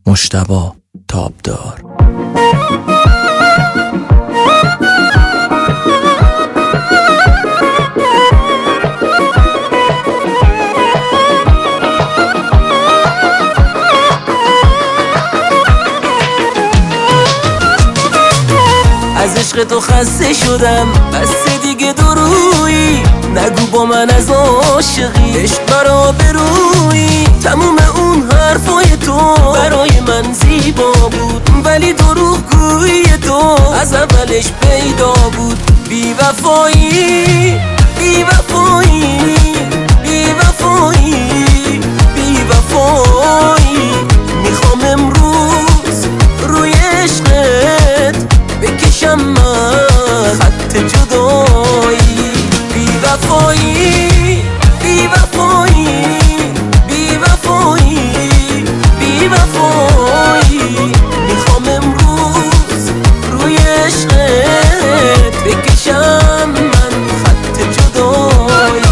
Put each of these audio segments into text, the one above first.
مجتبی تابدار. از عشق تو خسته شدم، بس دیگه درویی نگو با من از عاشقی، عشق برا برویی. تموم اون حرفای تو برای من زیبا بود، ولی دروغگویی تو از اولش پیدا بود. بی وفایی بی وفایی بی وفایی بی وفایی. میخوام امروز روی عشقت بکشم من خط جدایی. بی وفایی بی وفایی بی وفایی بی وفایی. میخوام امروز روی عشقت بکشم من خط جدایی.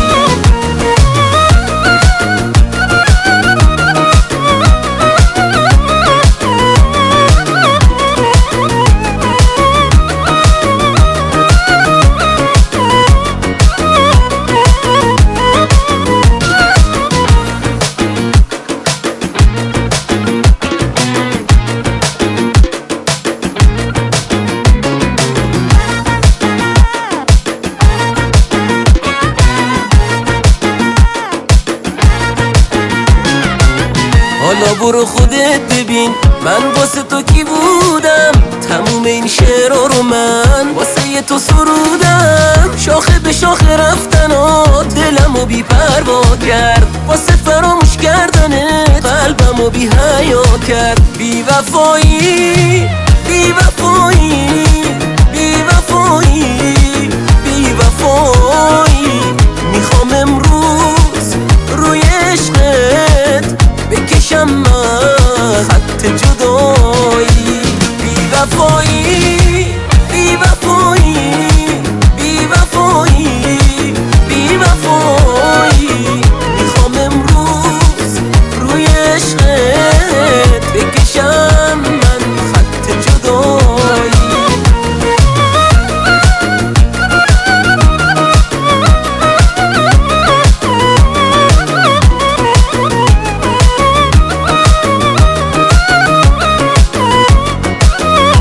حالا برو خودت ببین من واسه تو کی بودم. تموم این شعرها رو من واسه تو سرودم. شاخه به شاخه رفتنات دلمو بی پروا کرد، واسه فراموش کردنت قلبمو بی حیا کرد. بی وفایی بی وفایی بی وفایی بی وفایی. میخوام امروز روی عشقت بکشم من خط جدایی. بی وفایی بی وفایی بی وفایی بی وفایی. میخوام امروز روی عشقت بکشم من خط جدایی.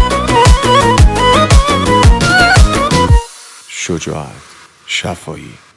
شجاعت شفایی.